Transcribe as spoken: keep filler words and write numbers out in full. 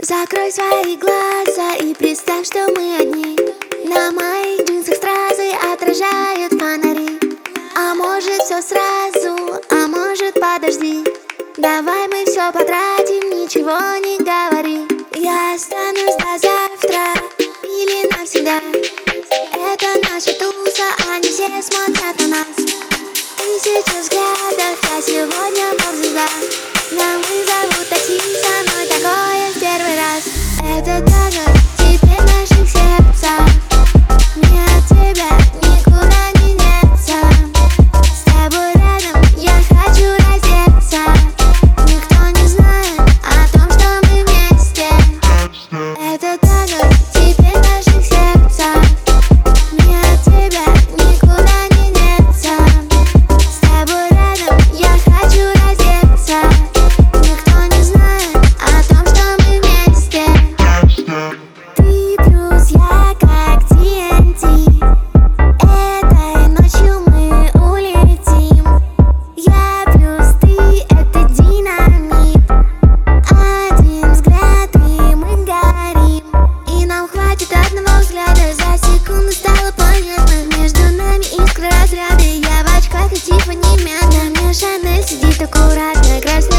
Закрой свои глаза и представь, что мы одни. На моих джинсах стразы отражают фонари. А может все сразу, а может подожди. Давай мы все потратим, ничего не говори. Я останусь до завтра или навсегда. Это наша туса, они все смотрят на нас. Тысячу взглядов, я сегодня поп-звезда. Но мы зовут такси, со мной такое в первый раз. Это танец теперь в наших сердцах. Мне от тебя никуда не деться. С тобой рядом я хочу раздеться. Никто не знает о том, что мы вместе. Это танец теперь в наших сердцах. Мне от тебя никуда не деться. С тобой рядом я хочу раздеться. Никто не знает о том, что мы вместе. Ты плюс я как ти эн ти. Этой ночью мы улетим. Я плюс ты, это динамит. Один взгляд и мы горим. И нам хватит одного взгляда. За секунду стало понятно. Между нами искры разряды. Я в очках и типа не мята. На мне Шанель сидит аккуратно. Красный